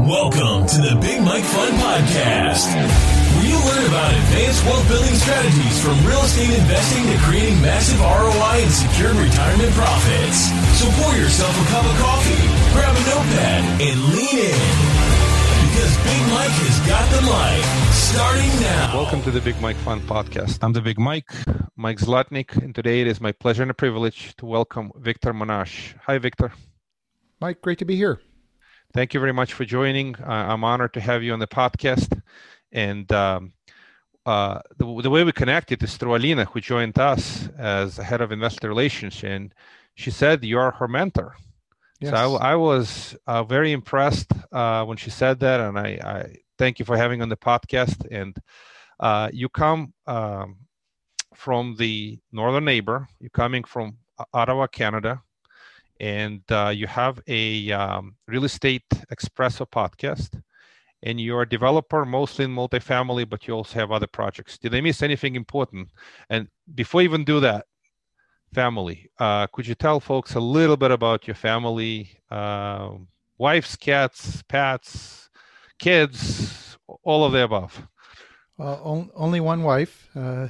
Welcome to the Big Mike Fun Podcast, where you learn about advanced wealth building strategies from real estate investing to creating massive ROI and secured retirement profits. So pour yourself a cup of coffee, grab a notepad, and lean in. Because Big Mike has got the mic, starting now. Welcome to the Big Mike Fun Podcast. I'm the Big Mike Zlotnik, and today it is my pleasure and a privilege to welcome Victor Menasce. Hi, Victor. Mike, great to be here. Thank you very much for joining. I'm honored to have you on the podcast. And the way we connected is through Alina, who joined us as head of investor relations. And she said you are her mentor. Yes. So I was very impressed when she said that. And I thank you for having on the podcast. And you come from the northern neighbor. You're coming from Ottawa, Canada. And you have a real estate espresso podcast, and you're a developer mostly in multifamily, but you also have other projects. Did I miss anything important? And before I even do that, family, could you tell folks a little bit about your family, wives, cats, pets, kids, all of the above? Only one wife.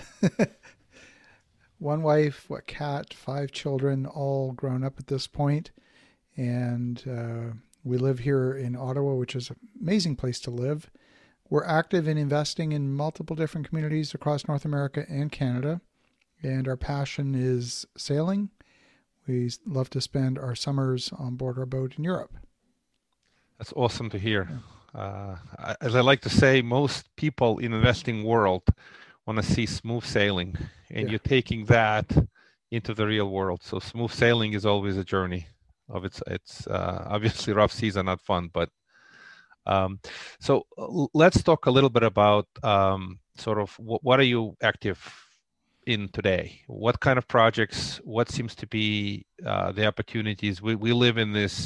One wife, cat, 5 children, all grown up at this point. And we live here in Ottawa, which is an amazing place to live. We're active in investing in multiple different communities across North America and Canada. And our passion is sailing. We love to spend our summers on board our boat in Europe. That's awesome to hear. As I like to say, most people in the investing world want to see smooth sailing, and you're taking that into the real world. So smooth sailing is always a journey of it's obviously rough season, not fun, but so let's talk a little bit about sort of what are you active in today? What kind of projects? What seems to be the opportunities? We live in this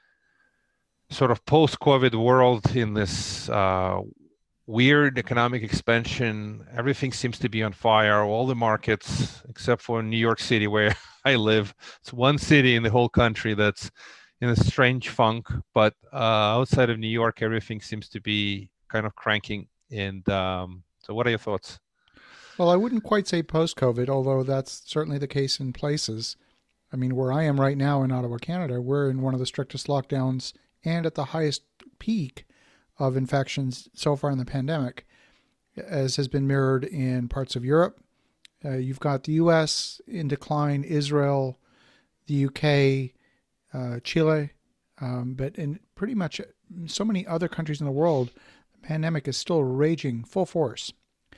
sort of post-COVID world, in this weird economic expansion. Everything seems to be on fire. All the markets, except for New York City, where I live. It's one city in the whole country that's in a strange funk. But outside of New York, everything seems to be kind of cranking. And so what are your thoughts? Well, I wouldn't quite say post-COVID, although that's certainly the case in places. I mean, where I am right now in Ottawa, Canada, we're in one of the strictest lockdowns and at the highest peak of infections so far in the pandemic, as has been mirrored in parts of Europe. You've got the U.S. in decline, Israel, the U.K., Chile, but in pretty much so many other countries in the world, the pandemic is still raging full force.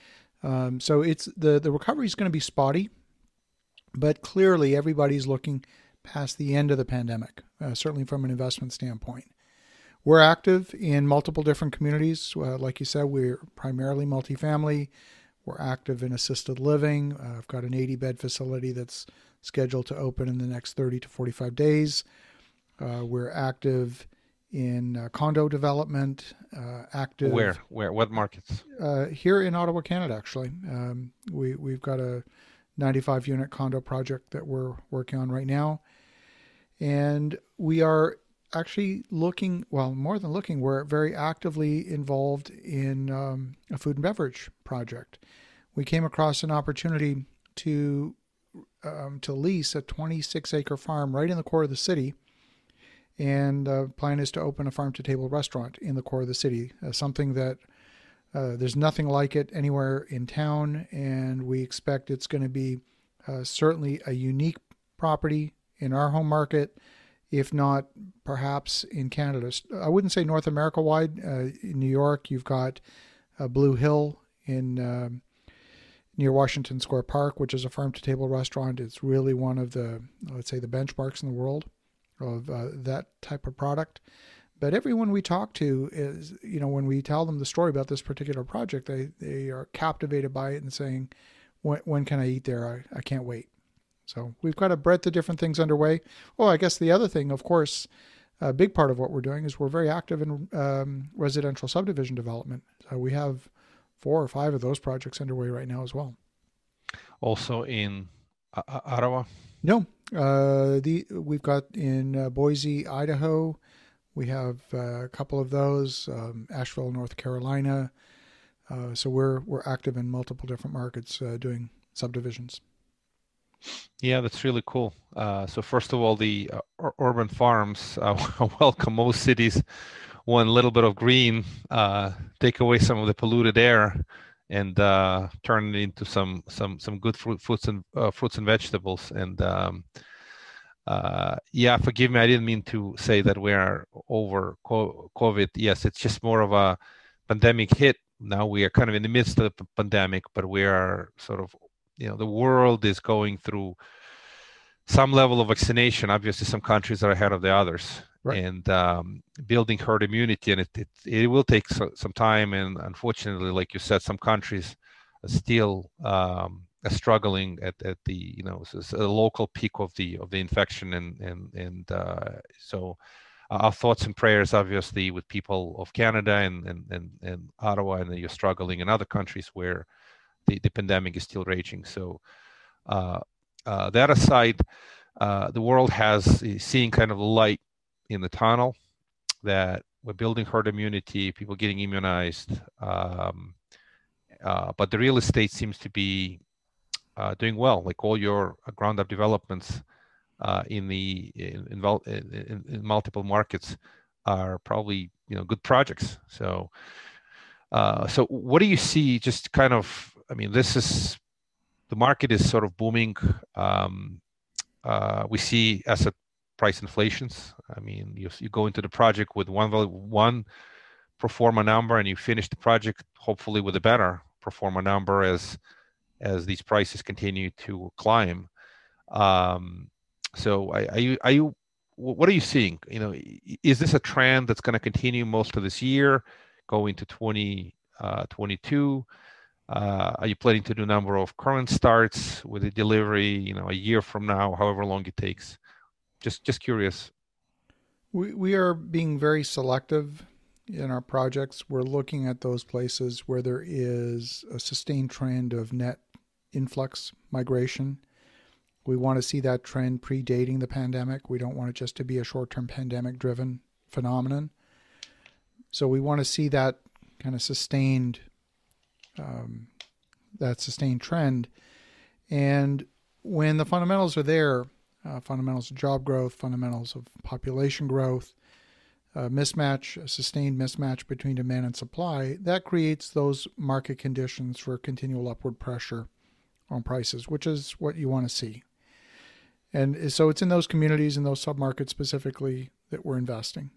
So it's the recovery is going to be spotty, but clearly everybody's looking past the end of the pandemic, certainly from an investment standpoint. We're active in multiple different communities. Like you said, we're primarily multifamily. We're active in assisted living. I've got an 80-bed facility that's scheduled to open in the next 30 to 45 days. We're active in condo development. Active. Where? What markets? Here in Ottawa, Canada, actually. We've got a 95-unit condo project that we're working on right now. And we are actually more than looking, we're very actively involved in a food and beverage project. We came across an opportunity to lease a 26-acre farm right in the core of the city, and the plan is to open a farm-to-table restaurant in the core of the city, something that there's nothing like it anywhere in town, and we expect it's going to be certainly a unique property in our home market, if not perhaps in Canada. I wouldn't say North America wide. In New York, you've got Blue Hill in near Washington Square Park, which is a farm-to-table restaurant. It's really one of the, let's say, the benchmarks in the world of that type of product. But everyone we talk to is, when we tell them the story about this particular project, they are captivated by it and saying, when can I eat there? I can't wait. So we've got a breadth of different things underway. I guess the other thing, of course, a big part of what we're doing is we're very active in residential subdivision development. So we have 4 or 5 of those projects underway right now as well. Also in Ottawa? No, we've got in Boise, Idaho. We have a couple of those, Asheville, North Carolina. So we're active in multiple different markets doing subdivisions. Yeah, that's really cool. So first of all, the urban farms welcome most cities. One little bit of green, take away some of the polluted air, and turn it into some good fruits and vegetables. And yeah, forgive me, I didn't mean to say that we are over COVID. Yes, it's just more of a pandemic hit. Now we are kind of in the midst of the pandemic, but we are sort of, the world is going through some level of vaccination. Obviously, some countries are ahead of the others. Right. And building herd immunity, and it will take some time. And unfortunately, like you said, some countries are still struggling at the a local peak of the infection, and so our thoughts and prayers, obviously, with people of Canada and Ottawa, and you're struggling in other countries where the pandemic is still raging. So that aside, the world is seeing kind of a light in the tunnel, that we're building herd immunity, people getting immunized, but the real estate seems to be doing well. Like all your ground up developments in multiple markets are probably good projects. So what do you see? Just kind of, the market is sort of booming. We see asset price inflations. You go into the project with one pro forma number, and you finish the project hopefully with a better pro forma number as these prices continue to climb. So what are you seeing? Is this a trend that's going to continue most of this year, go into 2022? Are you planning to do a number of current starts with a delivery, a year from now, however long it takes? Just curious. We are being very selective in our projects. We're looking at those places where there is a sustained trend of net influx migration. We want to see that trend predating the pandemic. We don't want it just to be a short-term pandemic-driven phenomenon. So we want to see that kind of sustained trend. And when the fundamentals are there, fundamentals of job growth, fundamentals of population growth, a sustained mismatch between demand and supply, that creates those market conditions for continual upward pressure on prices, which is what you want to see. And so it's in those communities, in those submarkets specifically, that we're investing.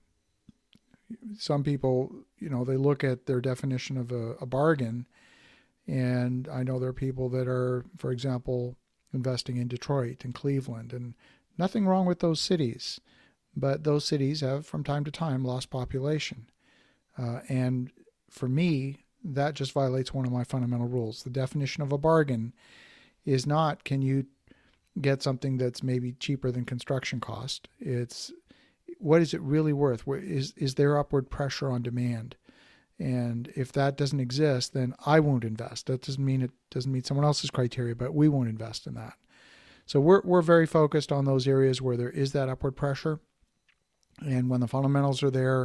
Some people, they look at their definition of a bargain, and I know there are people that are, for example, investing in Detroit and Cleveland, and nothing wrong with those cities, but those cities have from time to time lost population. And for me, that just violates one of my fundamental rules. The definition of a bargain is not, can you get something that's maybe cheaper than construction cost? It's, what is it really worth? Is there upward pressure on demand? And if that doesn't exist, then I won't invest. That doesn't mean it doesn't meet someone else's criteria, but we won't invest in that. So we're very focused on those areas where there is that upward pressure, and when the fundamentals are there,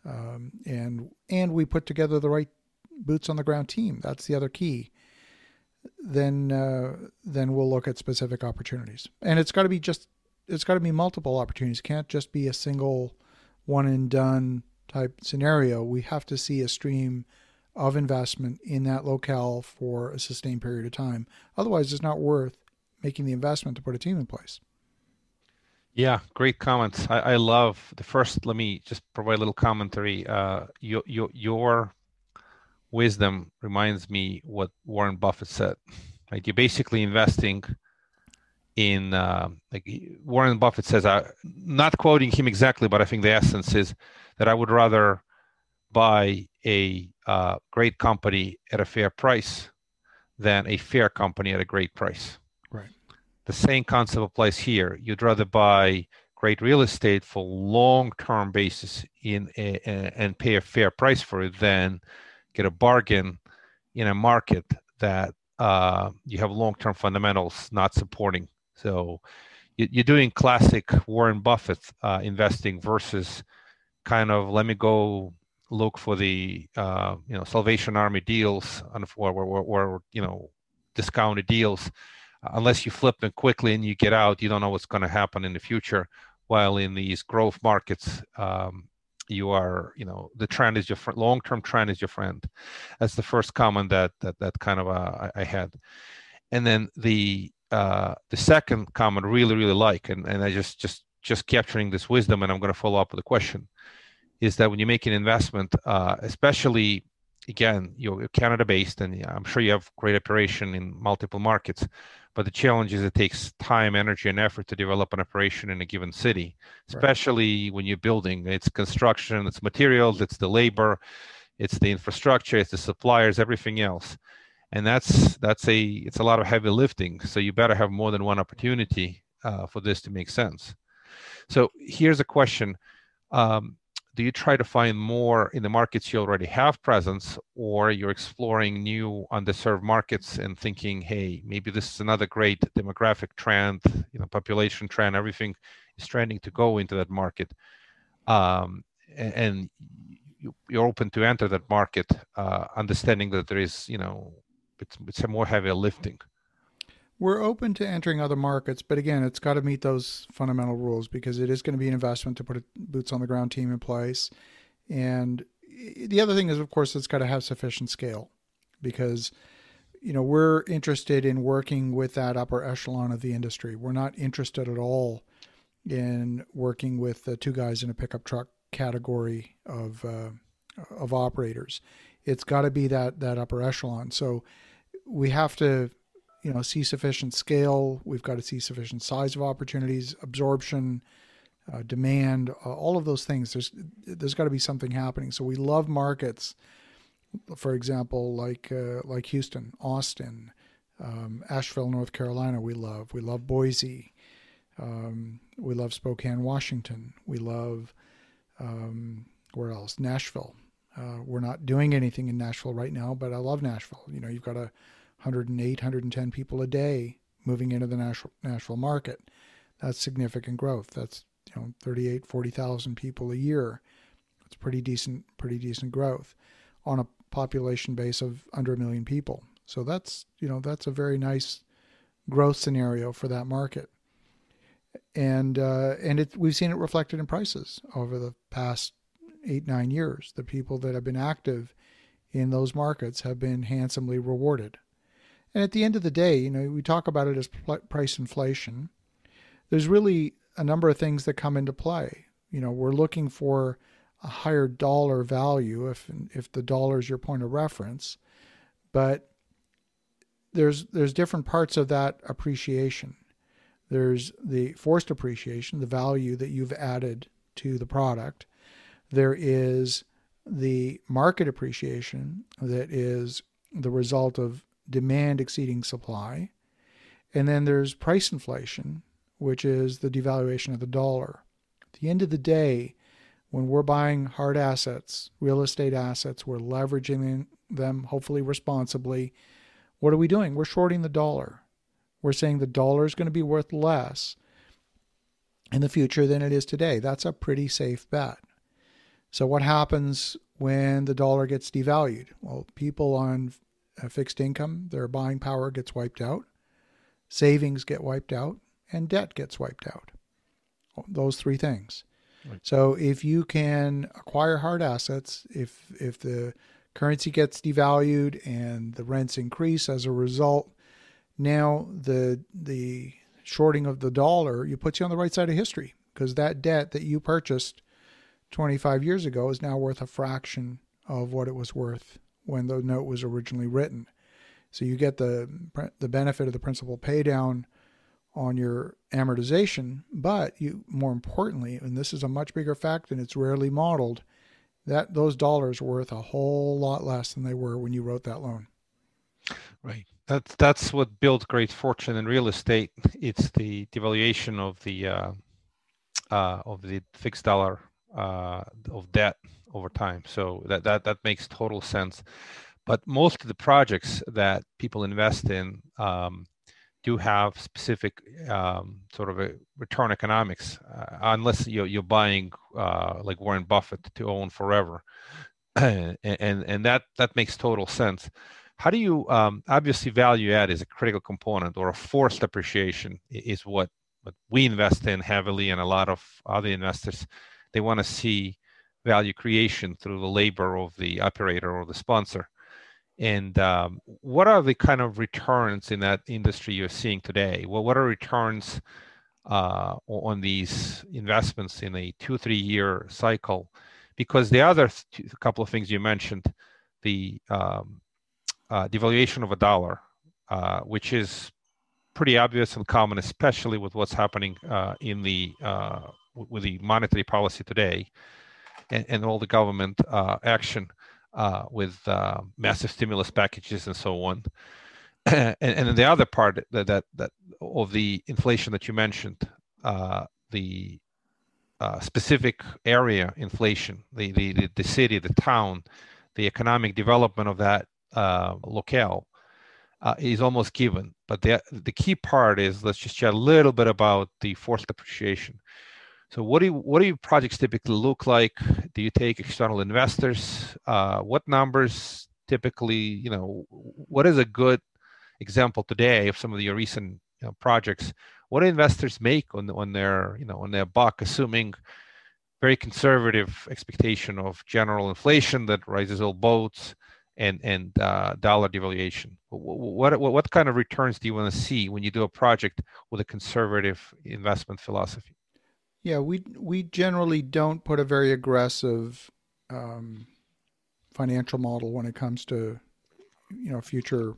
and we put together the right boots on the ground team. That's the other key. Then we'll look at specific opportunities, and it's got to be multiple opportunities. It can't just be a single one and done type scenario. We have to see a stream of investment in that locale for a sustained period of time. Otherwise, it's not worth making the investment to put a team in place. Yeah, great comments. I love the first. Let me just provide a little commentary. Your wisdom reminds me what Warren Buffett said. Right? You're basically investing in, like Warren Buffett says, not quoting him exactly, but I think the essence is that I would rather buy a great company at a fair price than a fair company at a great price. Right. The same concept applies here. You'd rather buy great real estate for long-term basis and pay a fair price for it than get a bargain in a market that you have long-term fundamentals not supporting. So you're doing classic Warren Buffett investing versus kind of let me go look for the Salvation Army deals or discounted deals. Unless you flip them quickly and you get out, you don't know what's going to happen in the future. While in these growth markets, you are, the trend is your friend. Long-term trend is your friend. That's the first comment that kind of I had. And then the second comment really like, and I just capturing this wisdom, and I'm going to follow up with a question, is that when you make an investment, especially again, you're Canada-based, and I'm sure you have great operation in multiple markets, but the challenge is it takes time, energy, and effort to develop an operation in a given city, especially when you're building. It's construction, it's materials, it's the labor, it's the infrastructure, it's the suppliers, everything else. And it's a lot of heavy lifting. So you better have more than one opportunity for this to make sense. So here's a question. Do you try to find more in the markets you already have presence, or you're exploring new underserved markets and thinking, hey, maybe this is another great demographic trend, population trend, everything is trending to go into that market, and you're open to enter that market, understanding that there is, it's a more heavy lifting. We're open to entering other markets, but again, it's got to meet those fundamental rules, because it is going to be an investment to put a boots on the ground team in place. And the other thing is, of course, it's got to have sufficient scale, because, we're interested in working with that upper echelon of the industry. We're not interested at all in working with the two guys in a pickup truck category of operators. It's got to be that upper echelon. So we have to see sufficient scale. We've got to see sufficient size of opportunities, absorption, demand, all of those things. There's got to be something happening. So we love markets, for example, like Houston, Austin, Asheville, North Carolina. We love Boise. We love Spokane, Washington. We love where else? Nashville. We're not doing anything in Nashville right now, but I love Nashville. You've got 108, 110 people a day moving into the Nashville market. That's significant growth. That's 38, 40,000 people a year. That's pretty decent growth on a population base of under 1 million people. So that's a very nice growth scenario for that market. And we've seen it reflected in prices over the past 8-9 years. The people that have been active in those markets have been handsomely rewarded. And at the end of the day, we talk about it as price inflation. There's really a number of things that come into play. We're looking for a higher dollar value if the dollar is your point of reference, but there's different parts of that appreciation. There's the forced appreciation, the value that you've added to the product. There is the market appreciation that is the result of demand exceeding supply. And then there's price inflation, which is the devaluation of the dollar. At the end of the day, when we're buying hard assets, real estate assets, we're leveraging them hopefully responsibly. What are we doing? We're shorting the dollar. We're saying the dollar is going to be worth less in the future than it is today. That's a pretty safe bet. So what happens when the dollar gets devalued? Well, people on fixed income, their buying power gets wiped out, savings get wiped out, and debt gets wiped out. Those three things. Right. So if you can acquire hard assets, if the currency gets devalued and the rents increase as a result, now the shorting of the dollar, you put you on the right side of history, because that debt that you purchased 25 years ago is now worth a fraction of what it was worth when the note was originally written. So you get the benefit of the principal pay down on your amortization, but you, more importantly, and this is a much bigger fact and it's rarely modeled, that those dollars are worth a whole lot less than they were when you wrote that loan. Right. That's what built great fortune in real estate. It's the devaluation of the fixed dollar of debt over time. So that makes total sense. But most of the projects that people invest in do have specific sort of a return economics, unless you're buying like Warren Buffett to own forever, and that makes total sense. How do you obviously value add is a critical component, or a forced appreciation is what we invest in heavily, and a lot of other investors, they want to see value creation through the labor of the operator or the sponsor. And what are the kind of returns in that industry you're seeing today? Well, what are returns on these investments in a 2-3 year cycle? Because the other couple of things you mentioned, the devaluation of a dollar, which is pretty obvious and common, especially with what's happening in the with the monetary policy today, and all the government action with massive stimulus packages and so on. And then the other part that of the inflation that you mentioned, the specific area inflation, the city, the town, the economic development of that locale is almost given. But the key part is, let's just chat a little bit about the forced appreciation. So what do your projects typically look like? Do you take external investors? What numbers typically, what is a good example today of some of your recent projects? What do investors make on their buck, assuming very conservative expectation of general inflation that rises all boats and dollar devaluation? What kind of returns do you want to see when you do a project with a conservative investment philosophy? Yeah, we generally don't put a very aggressive financial model when it comes to future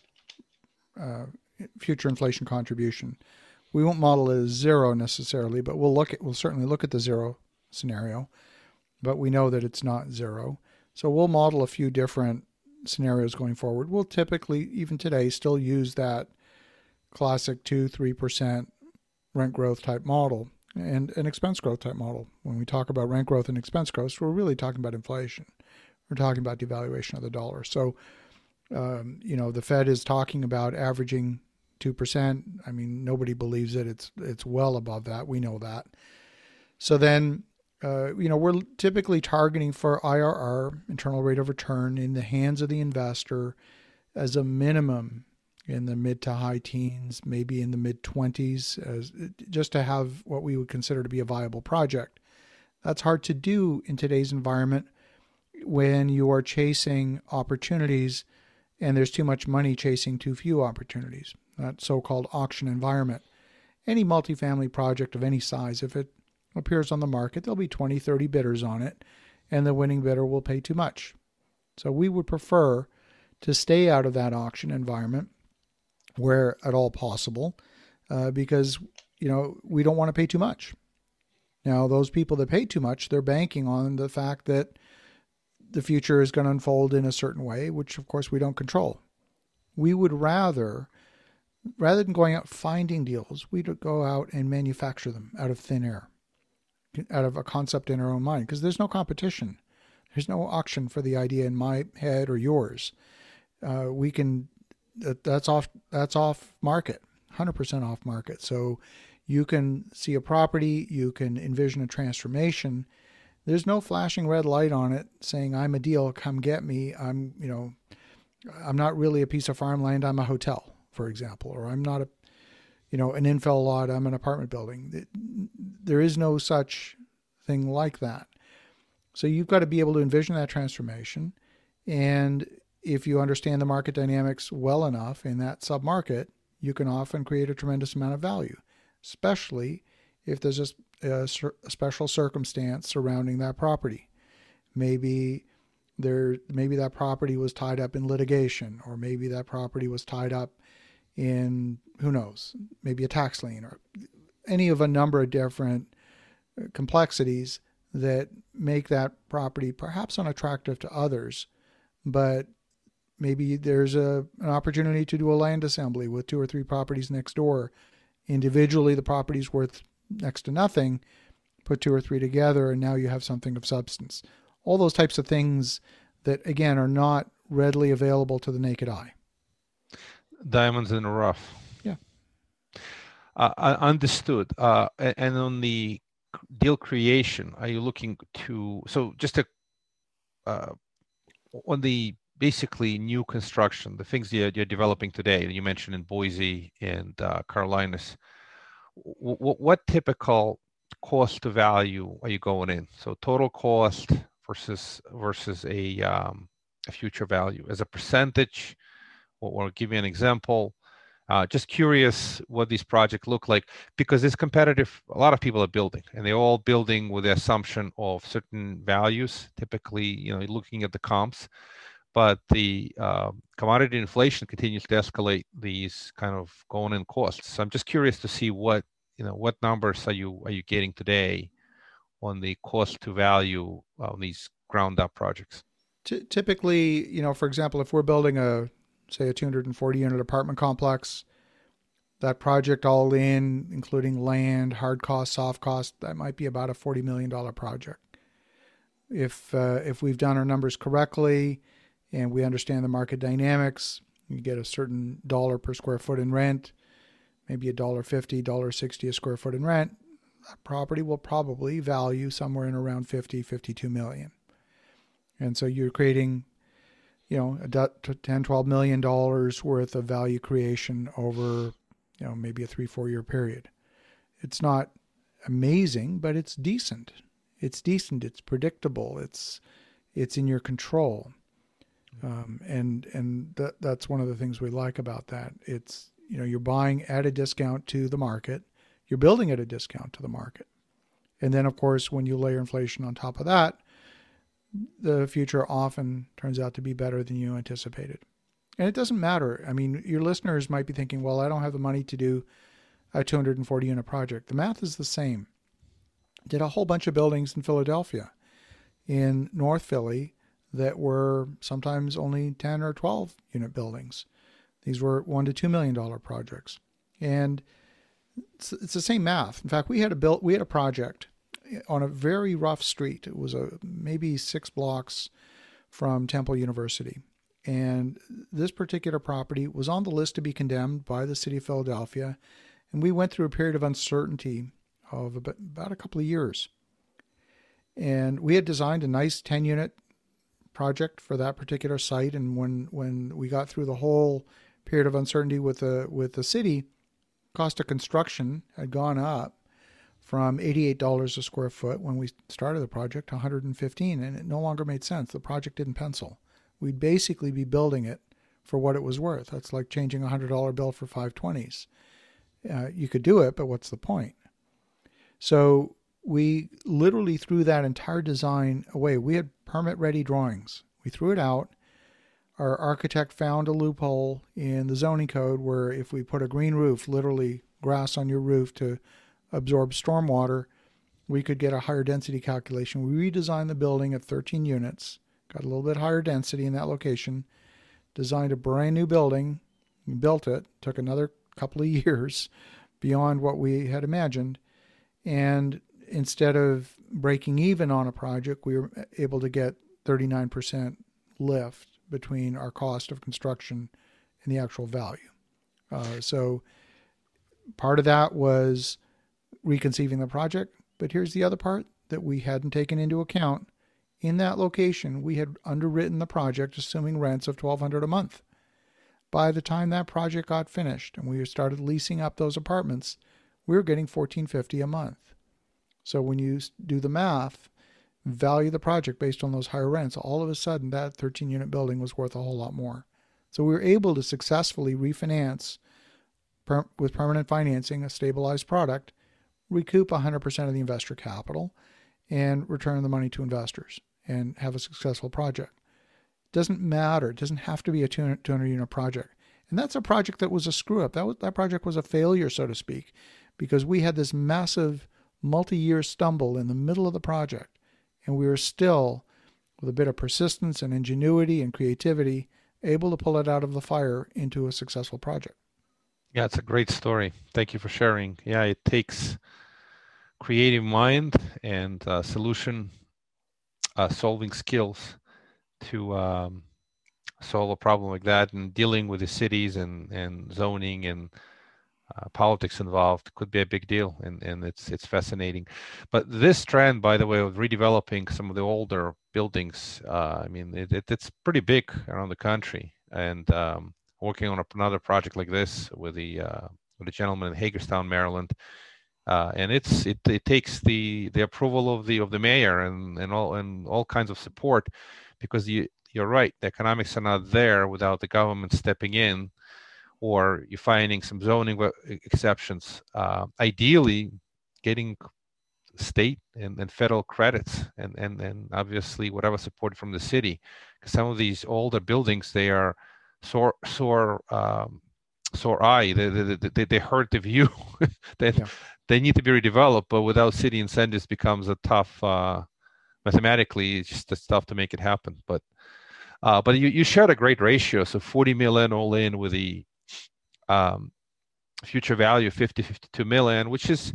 inflation contribution. We won't model it as zero necessarily, but we'll certainly look at the zero scenario, but we know that it's not zero. So we'll model a few different scenarios going forward. We'll typically, even today, still use that classic 2-3% rent growth type model and an expense growth type model. When we talk about rent growth and expense growth, we're really talking about inflation. We're talking about devaluation of the dollar. So, the Fed is talking about averaging 2%. I mean, nobody believes it. It's well above that. We know that. So then, we're typically targeting for IRR, internal rate of return, in the hands of the investor as a minimum in the mid to high teens, maybe in the mid 20s, just to have what we would consider to be a viable project. That's hard to do in today's environment when you are chasing opportunities and there's too much money chasing too few opportunities, that so-called auction environment. Any multifamily project of any size, if it appears on the market, there'll be 20, 30 bidders on it, and the winning bidder will pay too much. So we would prefer to stay out of that auction environment where at all possible, because, we don't want to pay too much. Now, those people that pay too much, they're banking on the fact that the future is going to unfold in a certain way, which of course we don't control. We would rather than going out finding deals, we'd go out and manufacture them out of thin air, out of a concept in our own mind, because there's no competition. There's no auction for the idea in my head or yours. That's off market, 100% off market. So you can see a property, you can envision a transformation. There's no flashing red light on it saying, I'm a deal, come get me. I'm not really a piece of farmland, I'm a hotel, for example, or I'm not an infill lot, I'm an apartment building. There is no such thing like that. So you've got to be able to envision that transformation. And if you understand the market dynamics well enough in that submarket, you can often create a tremendous amount of value, especially if there's a special circumstance surrounding that property. Maybe that property was tied up in litigation, or maybe that property was tied up in, who knows, maybe a tax lien, or any of a number of different complexities that make that property perhaps unattractive to others, but maybe there's an opportunity to do a land assembly with 2 or 3 properties next door. Individually, the property's worth next to nothing. Put 2 or 3 together, and now you have something of substance. All those types of things that, again, are not readily available to the naked eye. Diamonds in the rough. Yeah. Understood. And on the deal creation, are you looking to, so just to, on the basically new construction, the things you're developing today, you mentioned in Boise and Carolinas, what typical cost to value are you going in? So total cost versus a future value as a percentage, or give me an example. Just curious what these projects look like, because it's competitive. A lot of people are building, and they're all building with the assumption of certain values. Typically, looking at the comps, but the commodity inflation continues to escalate these kind of going in costs. So I'm just curious to see what numbers are you getting today on the cost to value on these ground up projects. Typically, for example, if we're building a 240 unit apartment complex, that project all in, including land, hard cost, soft cost, that might be about a $40 million project. If we've done our numbers correctly and we understand the market dynamics, you get a certain dollar per square foot in rent, maybe $1.50, $1.60 a square foot in rent, that property will probably value somewhere in around $52 million. And so you're creating $10-12 million worth of value creation over, maybe a 3-4 year period. It's not amazing, but it's decent. It's decent. It's predictable. It's in your control. And that's one of the things we like about that. It's, you're buying at a discount to the market. You're building at a discount to the market. And then, of course, when you layer inflation on top of that, the future often turns out to be better than you anticipated. And it doesn't matter. I mean, your listeners might be thinking, well, I don't have the money to do a 240 unit project. The math is the same. Did a whole bunch of buildings in Philadelphia, in North Philly, that were sometimes only 10 or 12 unit buildings. These were $1 to $2 million projects. And it's the same math. In fact, we had a project on a very rough street. It was maybe 6 blocks from Temple University. And this particular property was on the list to be condemned by the city of Philadelphia. And we went through a period of uncertainty of about a couple of years. And we had designed a nice 10-unit project for that particular site. And when we got through the whole period of uncertainty with the city, cost of construction had gone up from $88 a square foot when we started the project to $115, and it no longer made sense. The project didn't pencil. We'd basically be building it for what it was worth. That's like changing a $100 bill for 520s. You could do it, but what's the point? So we literally threw that entire design away. We had permit-ready drawings. We threw it out. Our architect found a loophole in the zoning code where if we put a green roof, literally grass on your roof to absorb stormwater, we could get a higher density calculation. We redesigned the building at 13 units, got a little bit higher density in that location, designed a brand new building, built it, took another couple of years beyond what we had imagined. And instead of breaking even on a project, we were able to get 39% lift between our cost of construction and the actual value. So part of that was reconceiving the project, but here's the other part that we hadn't taken into account. In that location, we had underwritten the project assuming rents of $1,200 a month. By the time that project got finished and we started leasing up those apartments, we were getting $1,450 a month. So when you do the math, value the project based on those higher rents, all of a sudden that 13-unit building was worth a whole lot more. So we were able to successfully refinance with permanent financing, a stabilized product, recoup 100% of the investor capital, and return the money to investors and have a successful project. It doesn't matter. It doesn't have to be a 200-unit project. And that's a project that was a screw-up. That project was a failure, so to speak, because we had this massive multi-year stumble in the middle of the project, and we were still, with a bit of persistence and ingenuity and creativity, able to pull it out of the fire into a successful project. Yeah, it's a great story. Thank you for sharing. Yeah, it takes creative mind and solution solving skills to solve a problem like that, and dealing with the cities and zoning and politics involved, could be a big deal, and it's fascinating. But this trend, by the way, of redeveloping some of the older buildings, I mean, it's pretty big around the country. And working on another project like this with the gentleman in Hagerstown, Maryland, and it takes the approval of the mayor and all kinds of support, because you're right, the economics are not there without the government stepping in, or you're finding some zoning exceptions. Ideally, getting state and federal credits, and obviously whatever support from the city, because some of these older buildings, they are sore eye. They hurt the view. They need to be redeveloped, but without city incentives, becomes a tough. Mathematically, it's tough to make it happen. But you shared a great ratio. So 40 million all in with the future value of 52 million, which is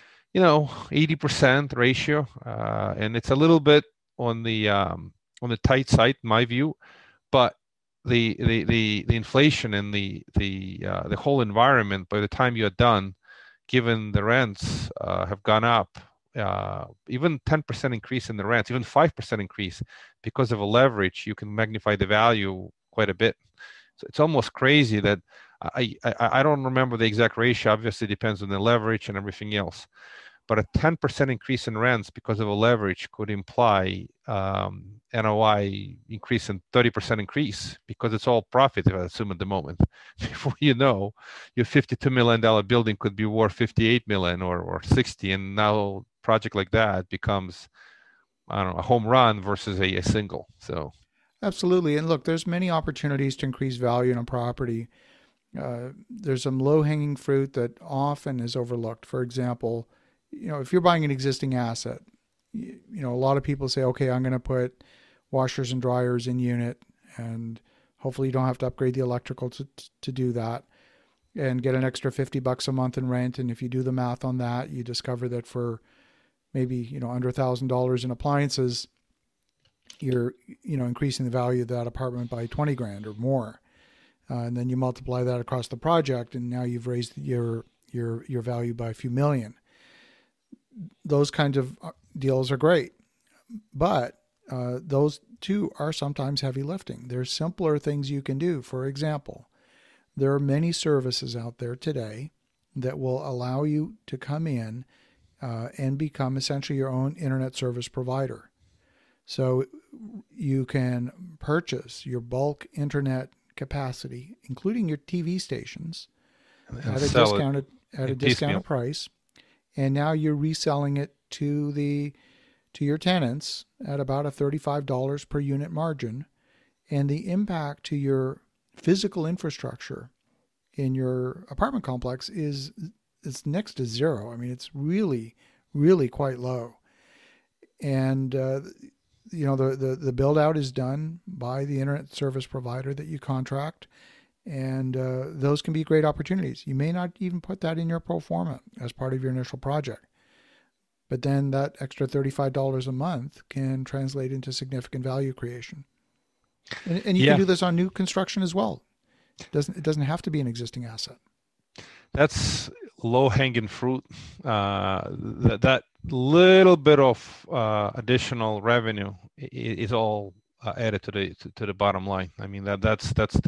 80% ratio, and it's a little bit on the tight side, in my view. But the inflation and the whole environment, by the time you're done, given the rents have gone up, even 10% increase in the rents, even 5% increase, because of a leverage, you can magnify the value quite a bit. So it's almost crazy that I don't remember the exact ratio. Obviously, it depends on the leverage and everything else. But a 10% increase in rents because of a leverage could imply NOI increase and 30% increase, because it's all profit, I assume, at the moment. Before you know, your $52 million building could be worth 58 million or 60, and now a project like that becomes, I don't know, a home run versus a single. So absolutely. And look, there's many opportunities to increase value in a property. There's some low-hanging fruit that often is overlooked. For example, if you're buying an existing asset, a lot of people say, okay, I'm going to put washers and dryers in unit, and hopefully you don't have to upgrade the electrical to do that, and get an extra $50 a month in rent. And if you do the math on that, you discover that for maybe, under $1,000 in appliances, you're, increasing the value of that apartment by 20 grand or more. And then you multiply that across the project, and now you've raised your value by a few million. Those kinds of deals are great, but those too are sometimes heavy lifting. There's simpler things you can do. For example, there are many services out there today that will allow you to come in and become essentially your own internet service provider. So you can purchase your bulk internet capacity, including your TV stations, at a discounted price. And now you're reselling it to your tenants at about a $35 per unit margin. And the impact to your physical infrastructure in your apartment complex is next to zero. I mean, it's really, really quite low. And the build out is done by the internet service provider that you contract. And those can be great opportunities. You may not even put that in your pro forma as part of your initial project. But then that extra $35 a month can translate into significant value creation. And you can do this on new construction as well. It doesn't have to be an existing asset. That's low-hanging fruit. That little bit of additional revenue is all added to the bottom line. I mean, that's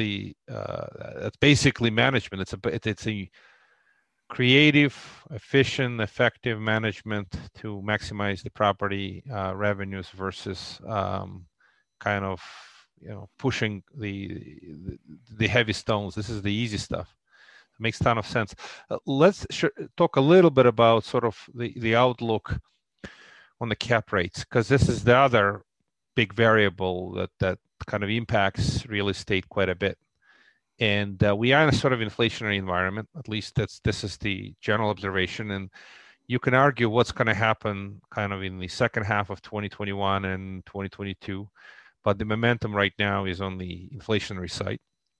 basically management. It's a creative, efficient, effective management to maximize the property revenues versus kind of pushing the heavy stones. This is the easy stuff. It makes a ton of sense. Let's talk a little bit about sort of the outlook on the cap rates, because this is the other big variable that kind of impacts real estate quite a bit. And we are in a sort of inflationary environment. At least this is the general observation. And you can argue what's going to happen kind of in the second half of 2021 and 2022. But the momentum right now is on the inflationary side.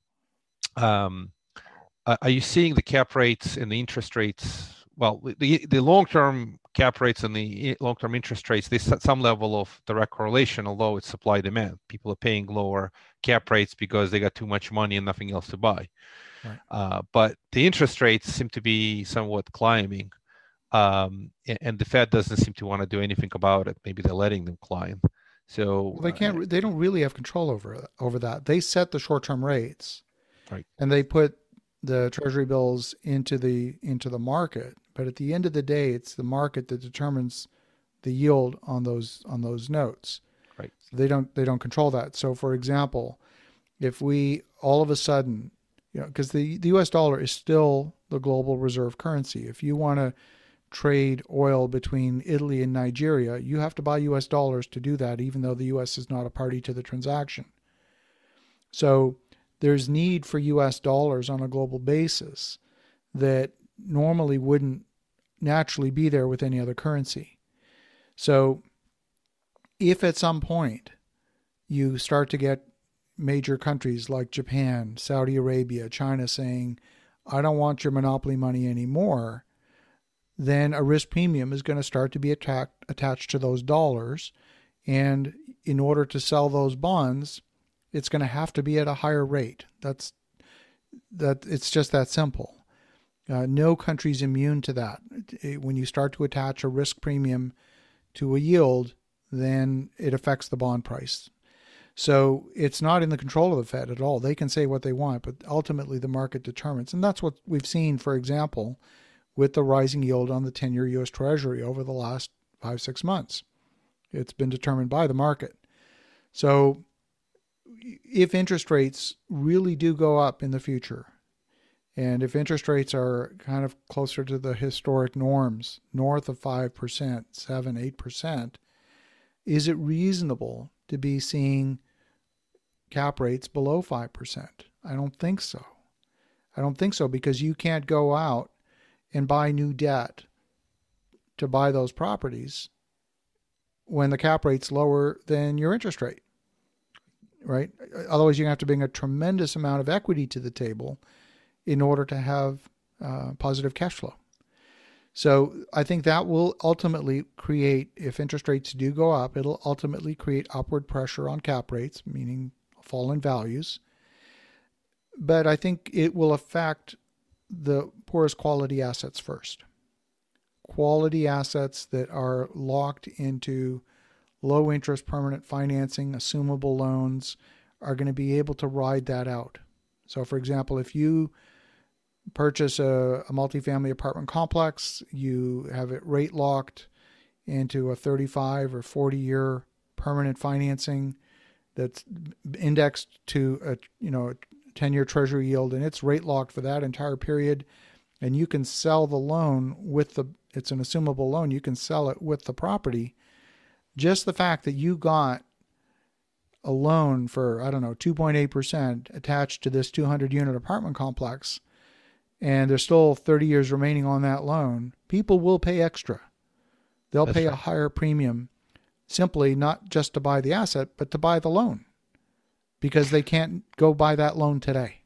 Are you seeing the cap rates and the interest rates? Well, the long-term cap rates and the long-term interest rates, there's some level of direct correlation, although it's supply-demand. People are paying lower cap rates because they got too much money and nothing else to buy. Right. But the interest rates seem to be somewhat climbing, and the Fed doesn't seem to want to do anything about it. Maybe they're letting them climb. So Well, they can't. They don't really have control over that. They set the short-term rates, right. and they put the Treasury bills into the market. But at the end of the day, it's the market that determines the yield on those notes. Right. So they don't control that. So, for example, if we all of a sudden, because the U.S. dollar is still the global reserve currency. If you want to trade oil between Italy and Nigeria, you have to buy U.S. dollars to do that, even though the U.S. is not a party to the transaction. So there's need for U.S. dollars on a global basis that normally wouldn't naturally be there with any other currency. So if at some point you start to get major countries like Japan, Saudi Arabia, China saying, I don't want your monopoly money anymore, then a risk premium is going to start to be attached to those dollars. And in order to sell those bonds, it's going to have to be at a higher rate. It's just that simple. No country's immune to that. When you start to attach a risk premium to a yield, then it affects the bond price. So it's not in the control of the Fed at all. They can say what they want, but ultimately the market determines. And that's what we've seen, for example, with the rising yield on the 10-year U.S. Treasury over the last 5-6 months. It's been determined by the market. So if interest rates really do go up in the future, and if interest rates are kind of closer to the historic norms, north of 5%, 7, 8%, is it reasonable to be seeing cap rates below 5%? I don't think so. I don't think so, because you can't go out and buy new debt to buy those properties when the cap rate's lower than your interest rate, right? Otherwise, you're going to have to bring a tremendous amount of equity to the table in order to have positive cash flow. So I think that will ultimately create, if interest rates do go up, it'll ultimately create upward pressure on cap rates, meaning fall in values. But I think it will affect the poorest quality assets first. Quality assets that are locked into low interest permanent financing, assumable loans, are going to be able to ride that out. So for example, if you purchase a multifamily apartment complex, you have it rate locked into a 35 or 40 year permanent financing that's indexed to a 10-year Treasury yield, and it's rate locked for that entire period, and you can sell the loan it's an assumable loan, you can sell it with the property. Just the fact that you got a loan for, 2.8% attached to this 200 unit apartment complex, and there's still 30 years remaining on that loan, people will pay extra. They'll pay a higher premium simply not just to buy the asset, but to buy the loan, because they can't go buy that loan today.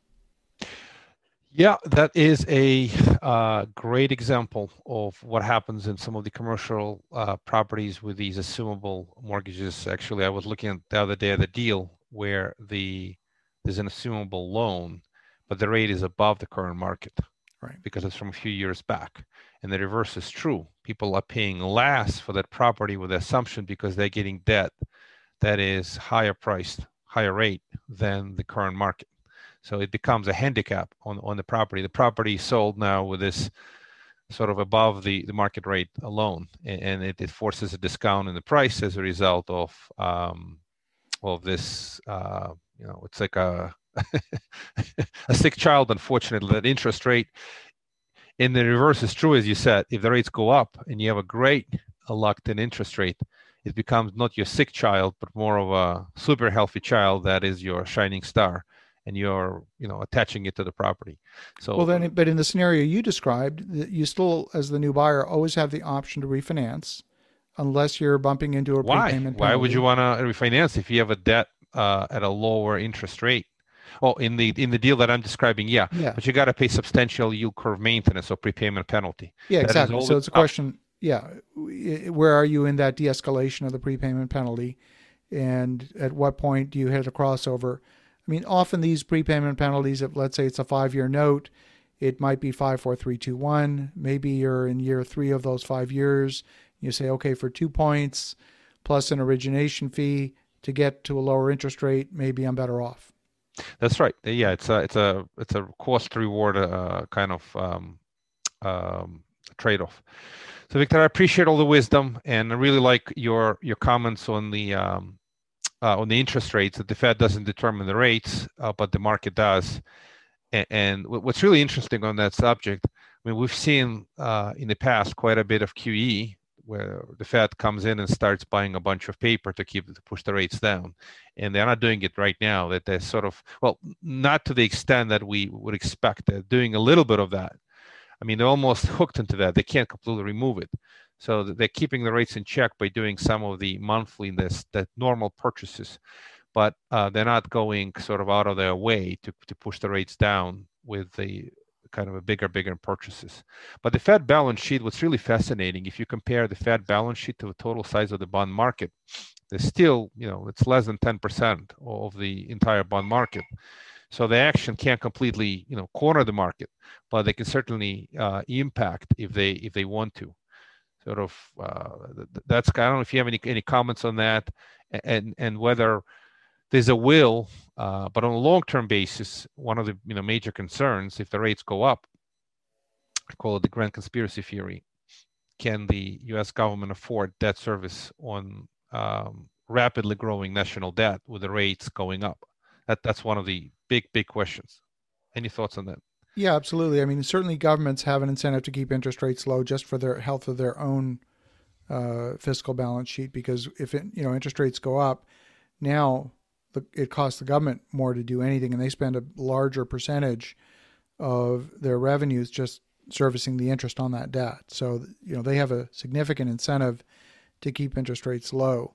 Yeah, that is a great example of what happens in some of the commercial properties with these assumable mortgages. Actually, I was looking at the other day at the deal where there's an assumable loan, but the rate is above the current market, right? Because it's from a few years back. And the reverse is true. People are paying less for that property with the assumption because they're getting debt that is higher priced, higher rate than the current market. So it becomes a handicap on the property. The property is sold now with this sort of above the market rate alone, and it forces a discount in the price as a result of this. It's like a a sick child, unfortunately. That interest rate in the reverse is true, as you said. If the rates go up and you have a great locked-in interest rate, it becomes not your sick child, but more of a super healthy child that is your shining star, and you're attaching it to the property. So but in the scenario you described, you still, as the new buyer, always have the option to refinance, unless you're bumping into a prepayment penalty. Why would you want to refinance if you have a debt at a lower interest rate? Oh, in the deal that I'm describing, yeah. But you got to pay substantial yield curve maintenance or prepayment penalty. Yeah, exactly. So it's a question. Yeah, where are you in that de-escalation of the prepayment penalty, and at what point do you hit a crossover? mean, often these prepayment penalties, if let's say it's a 5-year note, it might be 5, 4, 3, 2, 1. Maybe you're in year 3 of those 5 years. You say, okay, for 2 points plus an origination fee to get to a lower interest rate, maybe I'm better off. That's right. Yeah, it's a cost to reward kind of trade-off. So Victor, I appreciate all the wisdom, and I really like your comments on the interest rates. That the Fed doesn't determine the rates, but the market does. And what's really interesting on that subject, I mean, we've seen in the past quite a bit of QE, where the Fed comes in and starts buying a bunch of paper to push the rates down, and they're not doing it right now. That they're sort of, well, not to the extent that we would expect. They're doing a little bit of that. I mean, they're almost hooked into that. They can't completely remove it. So they're keeping the rates in check by doing some of the monthly, that normal purchases, but they're not going sort of out of their way to push the rates down with the kind of a bigger purchases. But the Fed balance sheet, what's really fascinating, if you compare the Fed balance sheet to the total size of the bond market, there's still, it's less than 10% of the entire bond market. So the action can't completely, corner the market, but they can certainly impact if they want to. Sort of, that's, I don't know if you have any comments on that, and whether there's a will, but on a long-term basis, one of the major concerns, if the rates go up, I call it the grand conspiracy theory. Can the U.S. government afford debt service on rapidly growing national debt with the rates going up? That's one of the big questions. Any thoughts on that? Yeah, absolutely. I mean, certainly governments have an incentive to keep interest rates low just for their health of their own fiscal balance sheet, because if interest rates go up, now it costs the government more to do anything, and they spend a larger percentage of their revenues just servicing the interest on that debt. So, they have a significant incentive to keep interest rates low.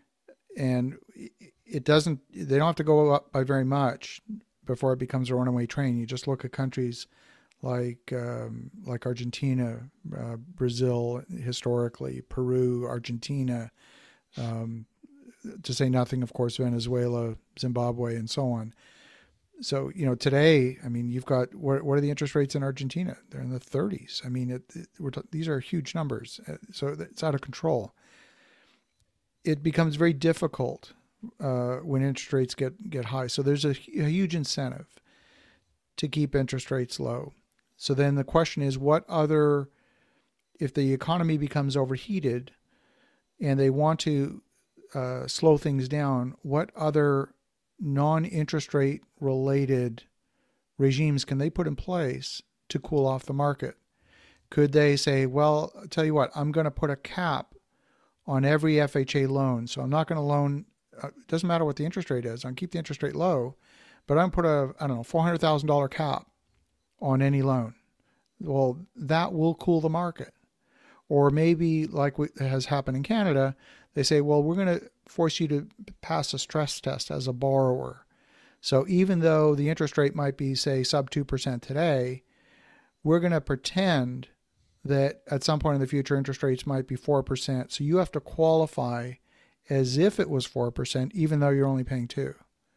And they don't have to go up by very much before it becomes a runaway train. You just look at countries like Argentina, Brazil historically, Peru, Argentina, to say nothing, of course, Venezuela, Zimbabwe, and so on. So, today, I mean, you've got, what are the interest rates in Argentina? They're in the 30s. I mean, these are huge numbers. So it's out of control. It becomes very difficult when interest rates get high. So there's a huge incentive to keep interest rates low. So then the question is, if the economy becomes overheated and they want to slow things down, what other non-interest rate related regimes can they put in place to cool off the market? Could they say, well, I'll tell you what, I'm going to put a cap on every FHA loan. So I'm not going to loan, it doesn't matter what the interest rate is, I'll keep the interest rate low, but I'm going to put $400,000 cap on any loan. Well, that will cool the market. Or maybe, like what has happened in Canada, they say, well, we're going to force you to pass a stress test as a borrower. So even though the interest rate might be, say, sub 2% today, we're going to pretend that at some point in the future, interest rates might be 4%. So you have to qualify as if it was 4%, even though you're only paying 2%.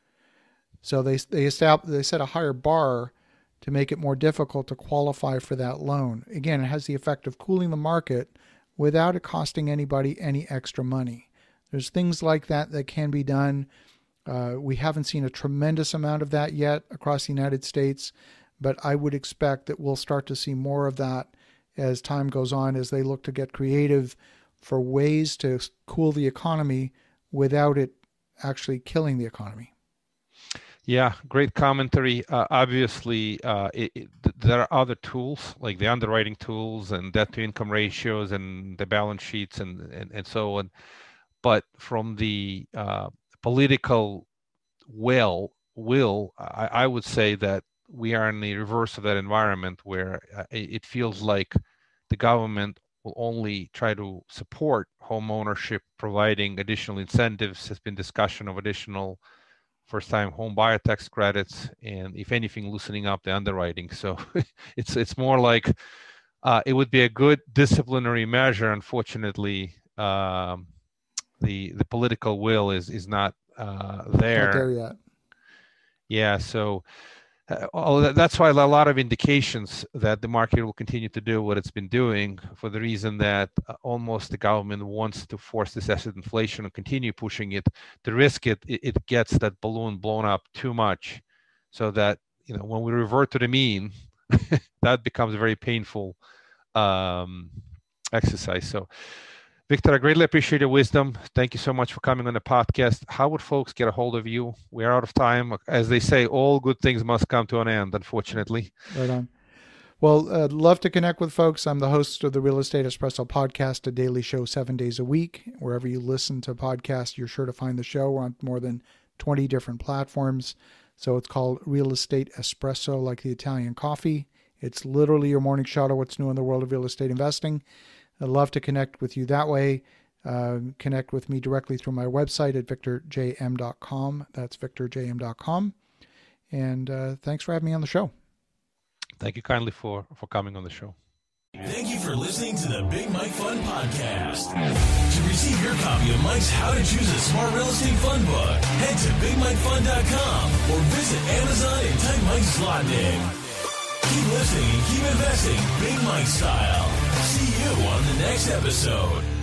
So they set a higher bar to make it more difficult to qualify for that loan. Again, it has the effect of cooling the market without it costing anybody any extra money. There's things like that can be done. We haven't seen a tremendous amount of that yet across the United States, but I would expect that we'll start to see more of that as time goes on, as they look to get creative for ways to cool the economy without it actually killing the economy. Yeah, great commentary. Obviously, there are other tools like the underwriting tools and debt to income ratios and the balance sheets and so on. But from the political will, I would say that we are in the reverse of that environment where it feels like the government will only try to support home ownership, providing additional incentives. There's been discussion of additional first-time home buyer tax credits, and if anything, loosening up the underwriting. So it's more like it would be a good disciplinary measure. Unfortunately, the political will is not there. Not there yet. Yeah, so that's why a lot of indications that the market will continue to do what it's been doing, for the reason that almost the government wants to force this asset inflation and continue pushing it. To risk it gets that balloon blown up too much, so that when we revert to the mean, that becomes a very painful exercise. So, Victor, I greatly appreciate your wisdom. Thank you so much for coming on the podcast. How would folks get a hold of you? We're out of time. As they say, all good things must come to an end, unfortunately. Right on. Well, I'd love to connect with folks. I'm the host of the Real Estate Espresso podcast, a daily show 7 days a week. Wherever you listen to podcasts, you're sure to find the show. We're on more than 20 different platforms. So it's called Real Estate Espresso, like the Italian coffee. It's literally your morning shot of what's new in the world of real estate investing. I'd love to connect with you that way. Connect with me directly through my website at victorjm.com. That's victorjm.com. And thanks for having me on the show. Thank you kindly for coming on the show. Thank you for listening to the Big Mike Fund Podcast. To receive your copy of Mike's How to Choose a Smart Real Estate Fund book, head to BigMikeFund.com or visit Amazon and type Mike's slot name. Keep listening and keep investing Big Mike style. See you on the next episode.